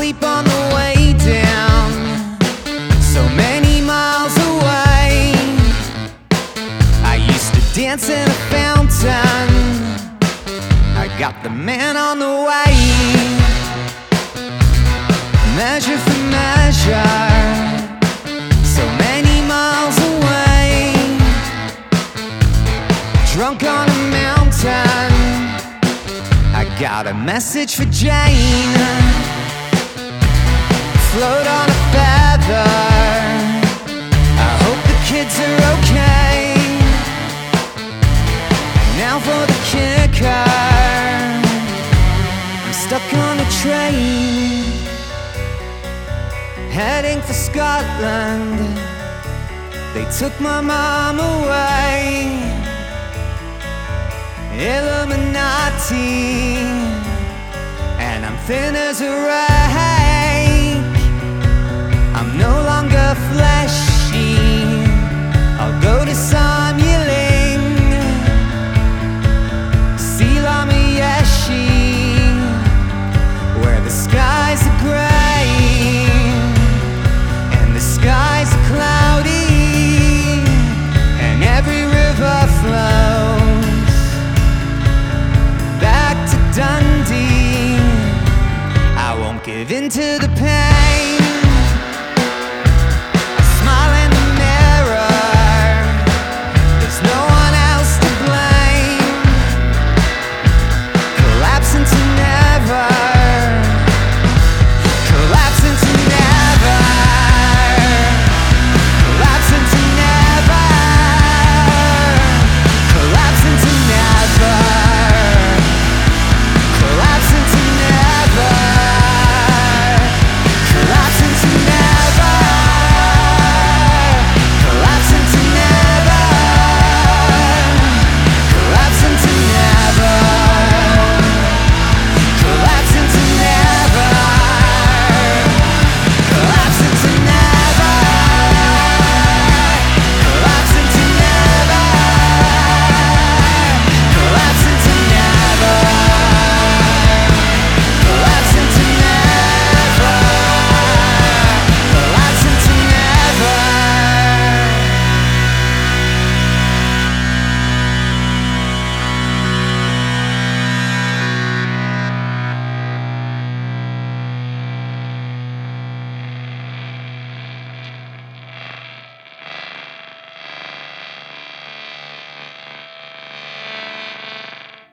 sleep on the way down, so many miles away. I used to dance in a fountain, I got the man on the way. Measure for measure, so many miles away. Drunk on a mountain, I got a message for Jane. Float on a feather, I hope the kids are okay. Now for the kicker, I'm stuck on a train, heading for Scotland. They took my mom away. Illuminati, and I'm thin as a rake. I'm no longer fleshy, I'll go to Somyeling, Silamiyeshi, where the skies are gray and the skies are cloudy, and every river flows back to Dundee. I won't give in to the pain.